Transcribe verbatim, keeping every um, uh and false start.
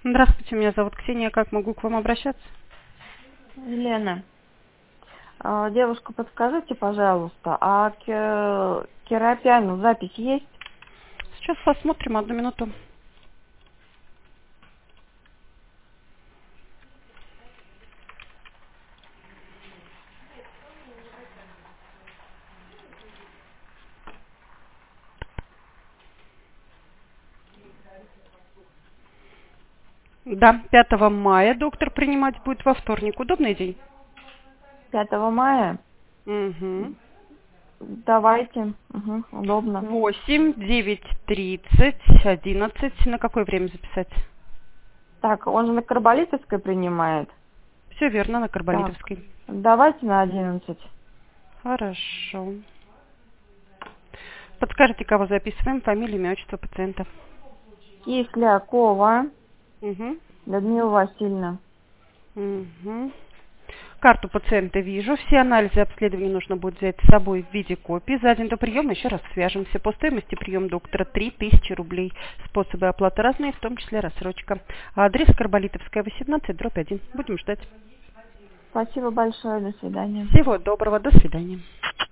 Здравствуйте, меня зовут Ксения. Как могу к вам обращаться? Елена, а, девушка, подскажите, пожалуйста, а к Керапяну запись есть? Сейчас посмотрим, одну минуту. Да, пятого мая доктор принимать будет во вторник. Удобный день? пятого мая? Угу. Давайте. Угу, удобно. восемь, девять, тридцать, одиннадцать. На какое время записать? Так, он же на Карболитовской принимает. Все верно, на Так, Карболитовской. давайте на одиннадцать. Хорошо. Подскажите, кого записываем? Фамилия, имя, отчество пациента. Кислякова Угу. Людмила Васильевна. Угу. Карту пациента вижу. Все анализы обследования нужно будет взять с собой в виде копии. За день до приема еще раз свяжемся. По стоимости приема доктора три тысячи рублей. Способы оплаты разные, в том числе рассрочка. Адрес Карболитовская, восемнадцать, дробь один. Будем ждать. Спасибо большое, до свидания. Всего доброго. До свидания.